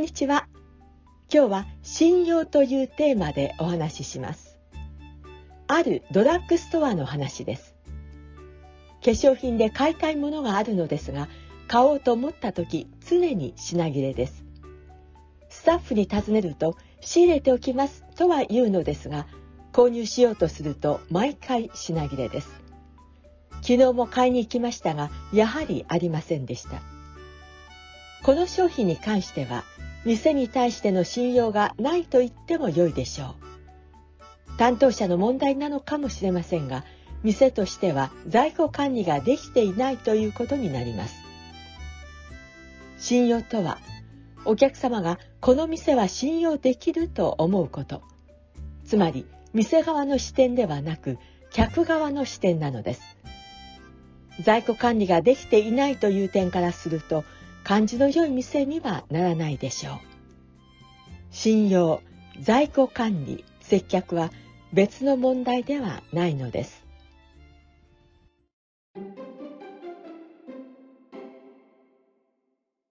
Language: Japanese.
にちは。今日は信用というテーマでお話しします。あるドラッグストアの話です。化粧品で買いたいものがあるのですが、買おうと思った時、常に品切れです。スタッフに尋ねると、仕入れておきますとは言うのですが、購入しようとすると毎回品切れです。昨日も買いに行きましたが、やはりありませんでした。この商品に関しては、店に対しての信用がないと言っても良いでしょう。担当者の問題なのかもしれませんが、店としては在庫管理ができていないということになります。信用とは、お客様がこの店は信用できると思うこと。つまり、店側の視点ではなく、客側の視点なのです。在庫管理ができていないという点からすると、感じの良い店にはならないでしょう。信用、在庫管理、接客は別の問題ではないのです。